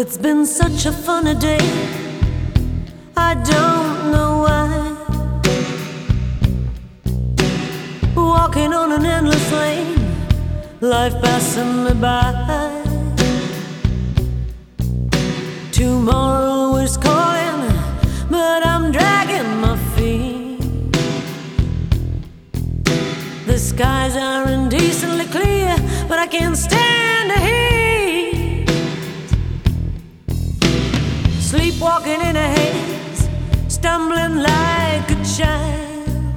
It's been such a funny day, I don't know why. Walking on an endless lane, life passing me by. Tomorrow is calling, but I'm dragging my feet. The skies are indecently clear, but I can't stand the heat. Sleepwalking in a haze, stumbling like a child.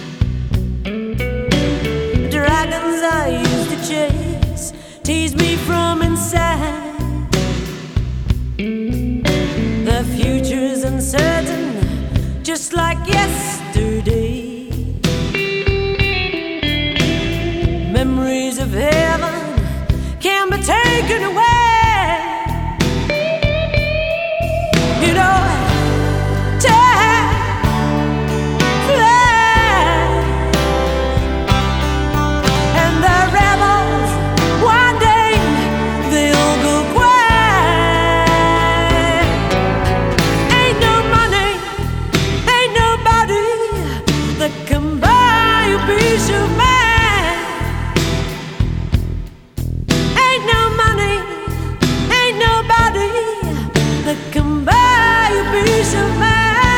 Dragons I used to chase tease me from inside. The future's uncertain, just like yesterday. Memories of heaven can be taken away. You know, time flies, and the rebels, one day they'll go quiet. Ain't no money, ain't nobody that can buy a peace of mind. Ain't no money, ain't nobody that can buy peace of mind.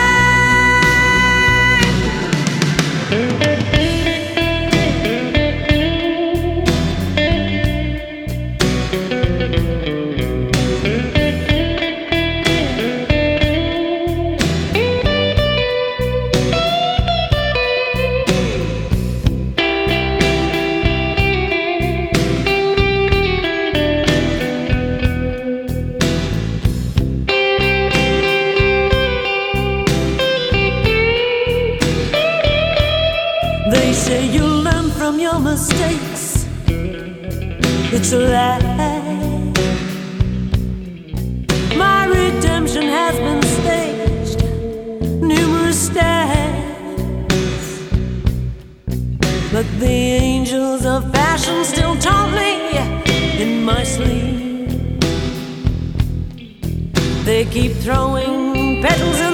They say you learn from your mistakes. It's a lie. My redemption has been staged numerous times, but the angels of fashion still taunt me in my sleep. They keep throwing petals in